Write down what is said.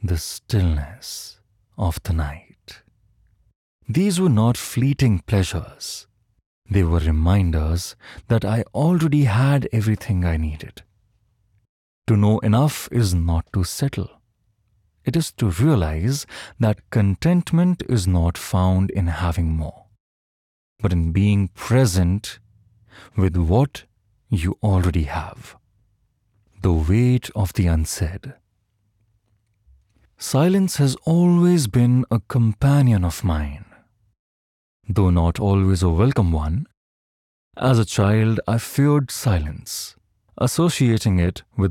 the stillness of the night. These were not fleeting pleasures. They were reminders that I already had everything I needed. To know enough is not to settle. It is to realize that contentment is not found in having more, but in being present with what you already have. The weight of the unsaid. Silence has always been a companion of mine, though not always a welcome one. As a child, I feared silence, associating it with